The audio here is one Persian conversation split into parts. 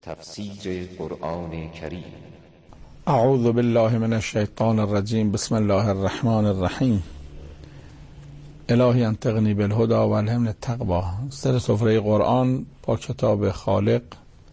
تفسیر قرآن کریم. اعوذ بالله من الشیطان الرجیم. بسم الله الرحمن الرحیم. الهی انطقنی بالهدی و الهمنی التقوی. سر سفره قرآن با کتاب خالق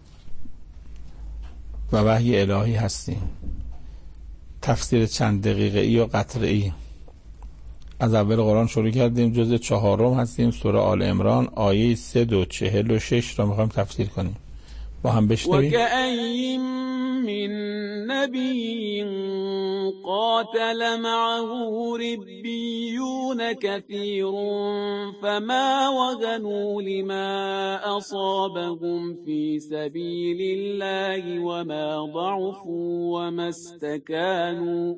و وحی الهی هستیم. تفسیر چند دقیقه ای و قطره ای از اول قرآن شروع کردیم. جزء 4 هستیم. سوره آل عمران آیه 346 را میخوایم تفسیر کنیم. با هم بشنویم. وَكَأَيٍّ مِّن نَّبِيٍّ قَاتَلَ مَعَهُ رِبِّيُّونَ كَثِيرٌ فَمَا وَهَنُوا لِمَا أَصَابَهُمْ فِي سَبِيلِ اللَّهِ وَمَا ضَعُفُوا وَمَا اسْتَكَانُوا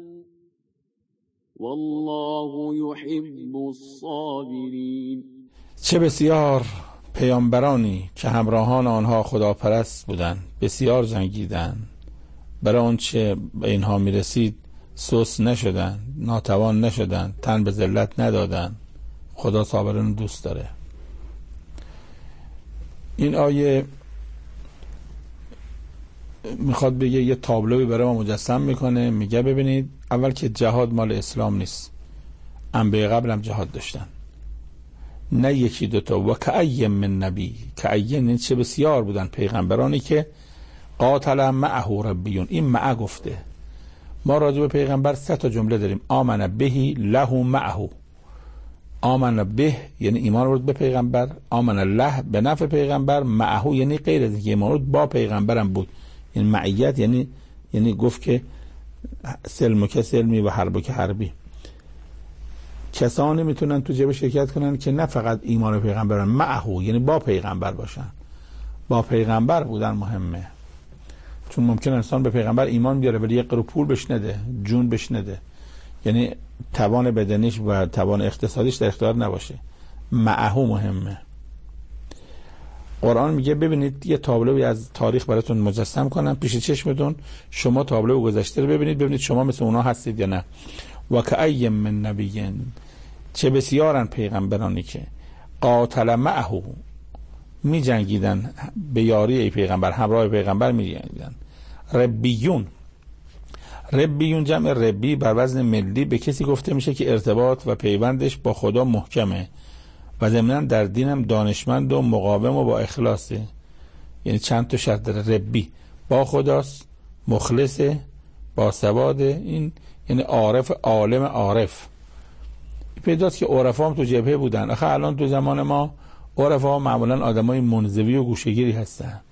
وَاللَّهُ يُحِبُّ الصَّابِرِينَ. چه بسیار پیامبرانی که همراهان آنها خداپرست بودند، بسیار جنگیدند، برای آن چه به اینها میرسید سست نشدند، ناتوان نشدند، تن به ذلت ندادند. خدا صابران دوست داره. این آیه میخواد بگه، یه تابلوی برای ما مجسم میکنه. میگه ببینید، اول که جهاد مال اسلام نیست، انبیاء قبل هم جهاد داشتن، نه یکی دوتا. و کأی من نبی، کأی چه بسیار بودن پیغمبرانی که قاتل معه ربیون. این معه گفته. ما راجع به پیغمبر 3 جمله داریم: آمن بهی، له، معه. آمن به یعنی ایمان آورد به پیغمبر، آمن له به نفع پیغمبر، معه یعنی غیر از اینکه ایمان آورد با پیغمبرم بود. این معیت یعنی گفت که سلم که سلمی و حرب که حربی. کسانی میتونن تو جبه شرکت کنن که نه فقط ایمان پیغمبرن، معه یعنی با پیغمبر باشن. با پیغمبر بودن مهمه، چون ممکن انسان به پیغمبر ایمان بیاره ولی یک قرو پول بهش نده، جون بهش نده، یعنی توان بدنیش و توان اقتصادیش در اختیار نباشه. معه مهمه. قرآن میگه ببینید، یه تابلوی از تاریخ براتون مجسم کنم پیش چشمتون. شما تابلو گذشته رو ببینید شما مثل اونا هستید یا نه. و کأی من نبی، چه بسیارن پیغمبرانی که قاتل معه، می جنگیدن به یاری پیغمبر، همراه پیغمبر می جنگیدن. ربیون، ربیون جمع ربی بر وزن ملی به کسی گفته میشه که ارتباط و پیوندش با خدا محکمه و ضمناً در دینم دانشمند و مقاوم و با اخلاصه. یعنی چند تا شرط داره. ربی با خداست، مخلصه، با سواده، این یعنی عارف، عالم عارف. پیداست که عرفا هم تو جبهه بودن. آخه الان تو زمان ما عرفا معمولا آدمای منزوی و گوشهگیری هستن.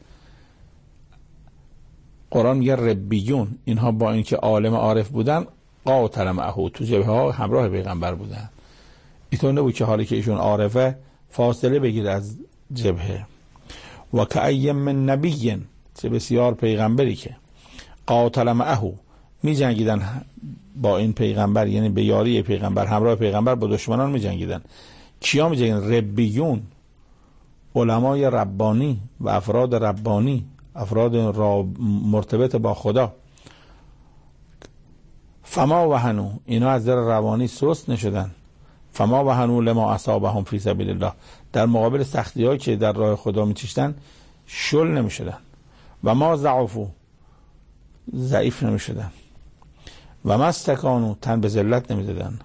قرآن میگه ربیون، اینها با اینکه عالم عارف بودن، قاتل معه، تو جبهه ها همراه پیغمبر بودن. اینطور نبود که حالی که ایشون عارفه فاصله بگیره از جبهه. و کأی من نبی، چه بسیار پیغمبری که قاتل معه، می جنگیدن با این پیغمبر، یعنی به یاری پیغمبر، همراه پیغمبر با دشمنان می جنگیدن. کیا می جنگیدن؟ ربیون، علمای ربانی و افراد ربانی، افراد مرتبط با خدا. فما وهنوا، اینا از در روانی سست نشدن. فما وهنوا لما اصابهم فی سبیل الله، در مقابل سختی هایی که در راه خدا می چشتن شل نمی شدن. و ما ضعفوا، ضعیف نمی شدن. و ما استکانوا، تن به ذلت نمی دادن.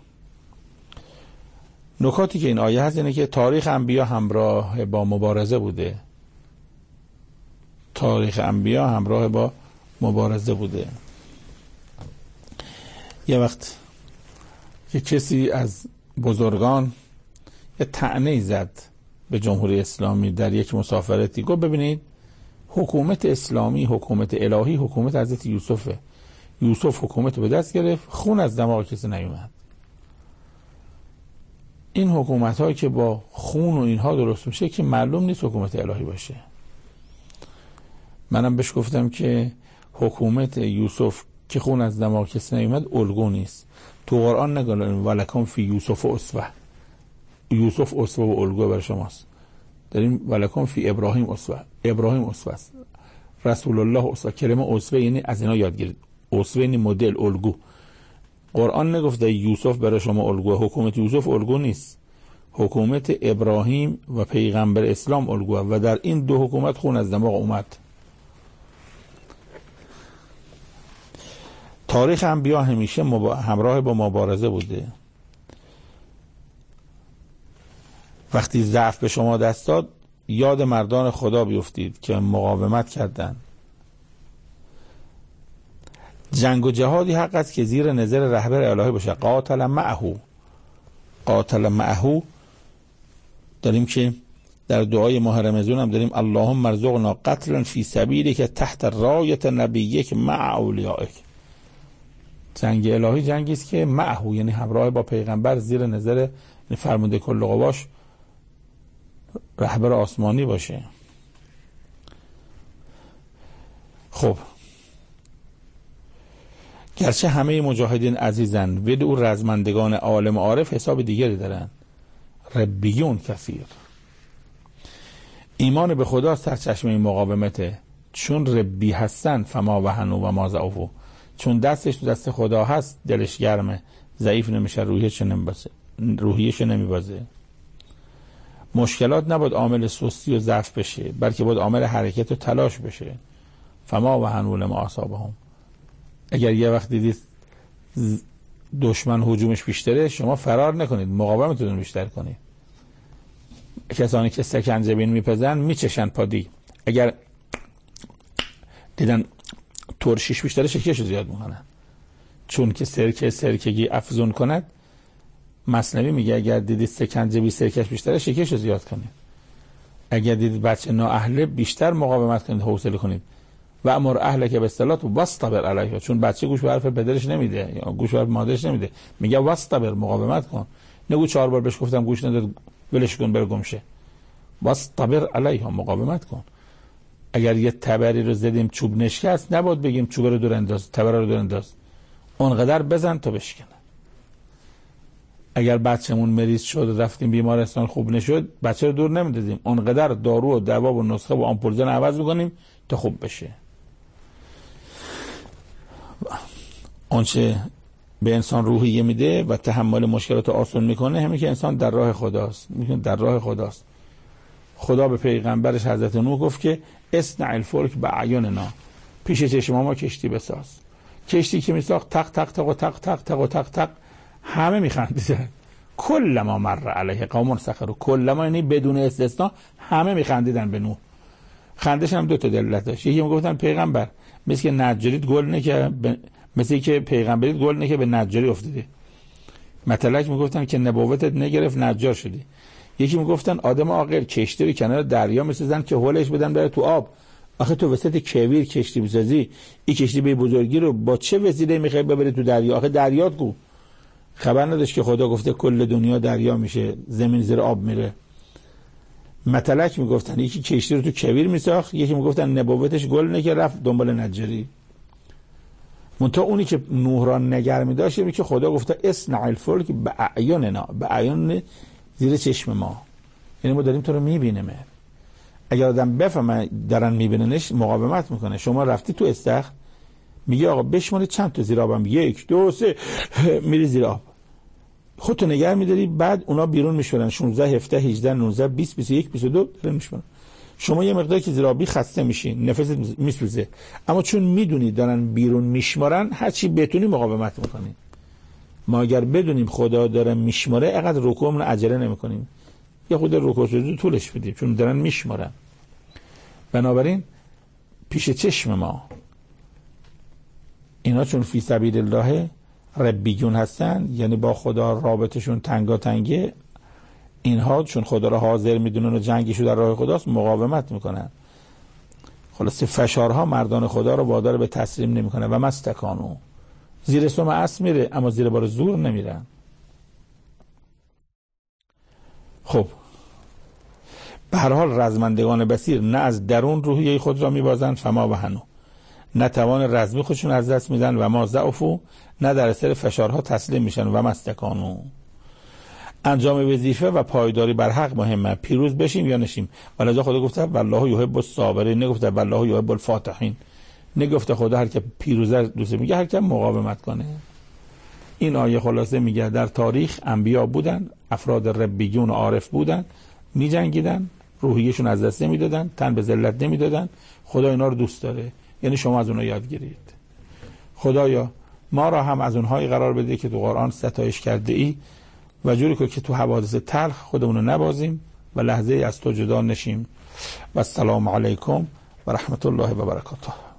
نکاتی که این آیه هست اینه که تاریخ انبیا همراه با مبارزه بوده. تاریخ انبیا همراه با مبارزه بوده. یه وقت یه کسی از بزرگان یه طعنه‌ای زد به جمهوری اسلامی در یک مسافرتی. گفت ببینید، حکومت اسلامی، حکومت الهی، حکومت حضرت یوسفه. یوسف حکومت به دست گرفت، خون از دماغ کسی نیومد. این حکومت هایی که با خون و اینها درست میشه که معلوم نیست حکومت الهی باشه. منم بهش گفتم که حکومت یوسف که خون از دماغ کسی نیومد الگو نیست. تو قرآن نگه ولکم فی یوسف اسوه. یوسف اسوه و الگو بر شماست. داریم ولکم فی ابراهیم اسوه. ابراهیم اسوه است. رسول الله اسوه. کلمه اسوه یعنی از اینا یاد گیرید. اسوه یعنی مدل، الگو. قرآن نگفته یوسف برای شما الگو. حکومت یوسف الگو نیست. حکومت ابراهیم و پیغمبر اسلام الگو و در این دو حکومت خون از دماغ اومد. تاریخ انبیا همیشه همراه با مبارزه بوده. وقتی ضعف به شما دست داد یاد مردان خدا بیفتید که مقاومت کردند. جنگ و جهادی حق است که زیر نظر رهبر الهی باشه. قاتل معه داریم که در دعای ماه رمضان هم داریم اللهم ارزقنا قتلا فی سبیلک تحت رایت نبیک مع اولیائک. جنگ الهی جنگی است که معه یعنی همراه با پیغمبر زیر نظر فرمانده کل قواش رهبر آسمانی باشه. خب گرچه همه مجاهدین عزیزن ود او رزمندگان عالم عارف حساب دیگری دارن. ربیون کثیر. ایمان به خدا سرچشمه مقاومته. چون ربی هستن فما وهنوا و ما ضعفوا. چون دستش تو دست خدا هست دلش گرمه، ضعیف نمیشه، روحیش نمیبازه. مشکلات نباید عامل سستی و ضعف بشه، بلکه باید عامل حرکت و تلاش بشه. فما وهنوا لما اصابهم. اگر یه وقت دیدید دشمن هجومش بیشتره شما فرار نکنید، مقاومتتون بیشتر کنید. کسانی که سکنجبین میپزن میچشن پادی، اگر دیدن ترشیش بیشتره شکیش زیاد میکنن، چون که سرکگی افزون کند. مثنوی میگه اگر دیدید سکنجبی سرکش بیشتره شکیش زیاد کنید. اگر دیدید بچه نااهله بیشتر مقاومت کنید، حوصله کنید. و امر اهلک بالصلاة واصطبر علیها. چون بچه گوش به حرف پدرش نمیده یا گوش به حرف مادرش نمیده، میگه واصطبر، مقاومت کن. نگو 4 بار بهش گفتم گوش نداد ولش کن بره گمشه. واصطبر علیها، مقاومت کن. اگر یه تبری رو زدیم چوب نشکست نباید بگیم چوب رو دور انداز، تبر رو دور انداز، اونقدر بزن تا بشکنه. اگر بچه‌مون مریض شد رفتیم بیمارستان خوب نشد، بچه رو دور نمیندازیم، اونقدر دارو و دوا و نسخه و آمپول زن عوض می‌کنیم تا خوب بشه. آنچه به انسان روحیه میده و تحمل مشکلات آسان میکنه همین که انسان در راه خداست. میگن در راه خداست. خدا به پیغمبرش حضرت نوح گفت که اصنع الفلک باعیننا، پیش چشم ما کشتی بساز. کشتی که میساخت تق تق تق و تق تق تق و تق تق همه میخندیدن. کلما مر علیه قوم سخروا، کلما یعنی بدون استثناء همه میخندیدن به نوح. خندش هم 2 تا دلالت داشت. یکی میگفتن پیغمبر مثل که نجاریت گل نکه مثل که پیغمبریت گل نکه به نجاری افتاده. متلک میگفتن که نبوتت نگرفت نجار شدی. یکی میگفتن آدم عاقل کشتی رو کنار دریا میسازن که هولش بدن بره تو آب. آخه تو وسط کویر کشتی میسازی، این کشتی به بزرگی رو با چه وسیله میخوای ببری تو دریا؟ آخه دریات کو خبر نداشت که خدا گفته کل دنیا دریا میشه، زمین زیر آب میره. متلک میگفتن یکی کشتی رو تو کویر میساخت، یکی میگفتن نبوتش گل نکه رفت دنبال نجاری. منتها اونی که نوح را نگر می‌داشت میگه که خدا گفته اصنع الفلک باعیننا، باعین زیر چشم ما، یعنی ما داریم تو رو میبینیم. اگر آدم بفهمه دارن میبیننش مقاومت میکنه. شما رفتی تو استخر میگه آقا بشماری چند تا زیر آبم، 1 2 3 میری زیر آب، خودتو نگه میداری، بعد اونا بیرون میشورن 16 17 18 19 20 21 22 دارن میشورن. شما یه مقداری که زیر آبی خسته میشین، نفست میسوزه، اما چون میدونی دارن بیرون میشمارن هر چی بتونی مقاومت میکنین. ما اگر بدونیم خدا داره میشماره اینقدر رکوعمون عجله نمیکنیم، یه خود رکوع سجود طولش بدیم چون دارن میشمارن. بنابراین پیش چشم ما اینا چون فی سبیل الله ربیون هستن، یعنی با خدا رابطشون تنگاتنگه، اینها چون خدا را حاضر میدونن و جنگشو در راه خداست مقاومت میکنن. خلاصه فشارها مردان خدا رو وادار به تسلیم نمیکنه. و مستکانو، زیر سم اسب میره اما زیر بار زور نمیرن. خب به هر حال رزمندگان بصیر نه از درون روحیه خود را میبازند فما وهنوا، نه توان رزمی خودشون از دست میدن و ما ضعفوا، نه در اثر فشارها تسلیم میشن. و مستکانو، انجام وظیفه و پایداری بر حق مهمه، پیروز بشیم یا نشیم. ولذا خدا گفته والله یحب الصابرین، نگفته والله یحب الفاتحین، نگفته خدا هر که پیروزه دوست میگه هر که مقاومت کنه. این آیه خلاصه میگه در تاریخ انبیا بودن، افراد ربیون و عارف بودن، میجنگیدن، روحیشون از دست نمیدادن، تن به ذلت نمیدادن. خدا اینا رو دوست داره، یعنی شما از اونها یاد گیرید. خدایا ما را هم از اونهایی قرار بده که تو قرآن ستایش کرده ای و جوری که تو حوادث تلخ خودمون رو نبازیم و لحظه از تو جدا نشیم. و السلام علیکم و رحمت الله و برکاته.